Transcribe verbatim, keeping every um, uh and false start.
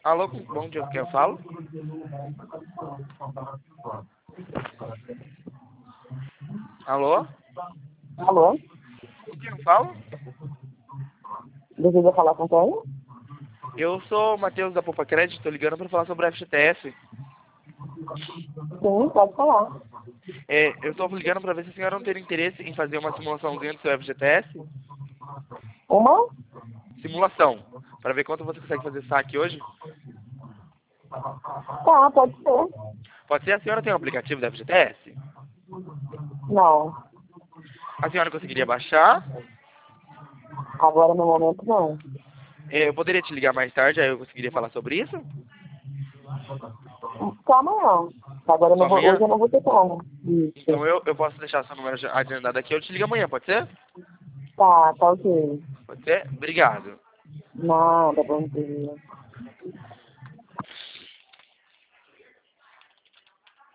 Alô, bom dia, quem eu falo? Alô? Alô? Com quem eu falo? Deseja falar com quem? Eu sou o Matheus da Poupa Crédito, tô ligando para falar sobre a F G T S. Sim, pode falar. É, eu estou ligando para ver se a senhora não tem interesse em fazer uma simulaçãozinha do seu F G T S. Uma? Simulação, para ver quanto você consegue fazer saque hoje. Tá, pode ser. Pode ser? A senhora tem um aplicativo da F G T S? Não. A senhora conseguiria baixar? Agora no momento não. É, eu poderia te ligar mais tarde, aí eu conseguiria falar sobre isso? Só amanhã. Agora eu Só não vou, hoje amanhã? eu não vou ter como. Isso. Então eu, eu posso deixar seu número agendado aqui, eu te ligo amanhã, pode ser? Tá, tá ok. Pode ser? Obrigado. Nada, bom dia.